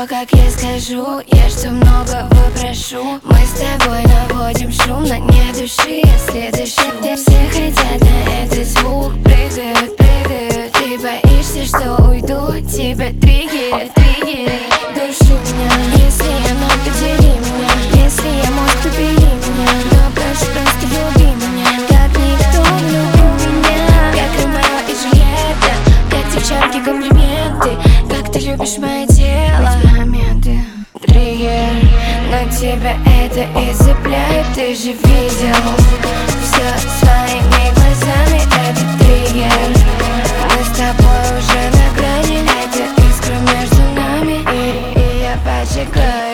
все, как я скажу. Я что много выпрошу. Мы с тобой наводим шум, но нет души, если дышу. Все хотят на этот звук, прыгают, прыгают. Ты боишься, что уйду, тебя триггерит, триггерит душу меня. Если я мог, подели меня. Если я мог, побери меня. Но прошу, просто люби меня, как никто любил меня. Как Ромео и Джульетта, как девчонки комплименты, как ты любишь мое тело. Эти моменты триггер, но тебя это и цепляет. Ты же видел все своими глазами, это триггер. Мы с тобой уже на грани, это искра между нами, и я поджигаю.